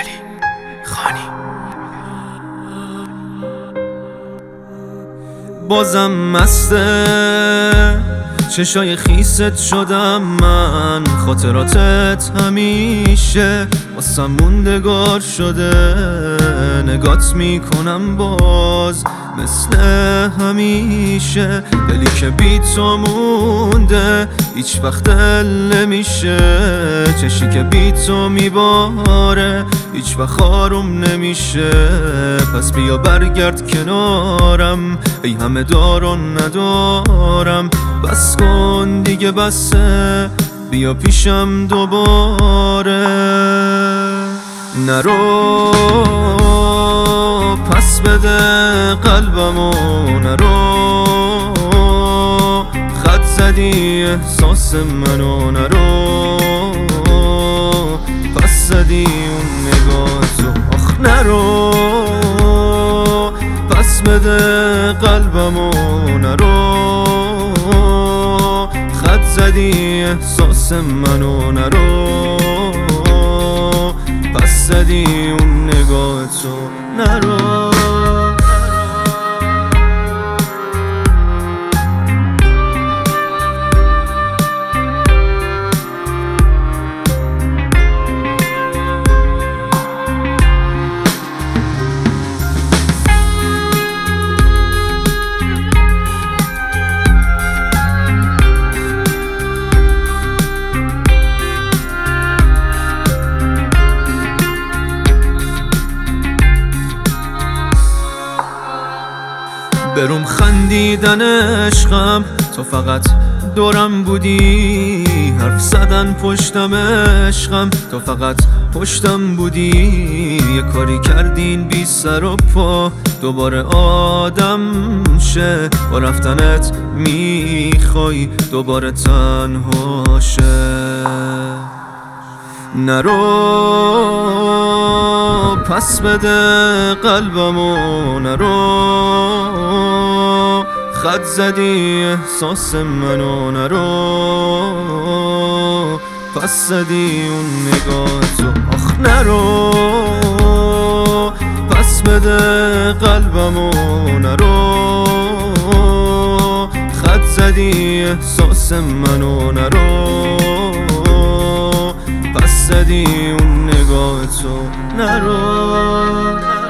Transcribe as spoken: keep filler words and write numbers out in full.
امیرعلی خانی. بازم مسته چشای خیست شدم من، خاطراتت همیشه واسم موندگار شده. نگات میکنم باز مثل همیشه، دلی که بی تو مونده هیچ وقت دل نمیشه. چشی که بی تو میباره هیچ وقت آروم نمیشه. پس بیا برگرد کنارم، ای همه دار و ندارم. بس کن دیگه بسه، بیا پیشم دوباره. نرو پس بده قلبمو، نرو خط زدی احساس منو. نرو پس زدی اون نگاهتو، آخ نرو پس بده قلبمو. نرو خط زدی احساس منو. نرو پس زدی اون نگاهتو. نرو بروم خندیدن عشقم، تو فقط دورم بودی. حرف زدن پشتم عشقم، تو فقط پشتم بودی. یه کاری کردین بی سر و پا، دوباره آدم شه. با رفتنت میخوای دوباره تنها شه. نرو پس بده قلبمو. نرو خط زدی احساس منو. نرو پس زدی اون نگاهتو، آخ نرو پس بده قلبمو. نرو خط زدی احساس منو. نرو پس زدی اون نگاهتو. نرو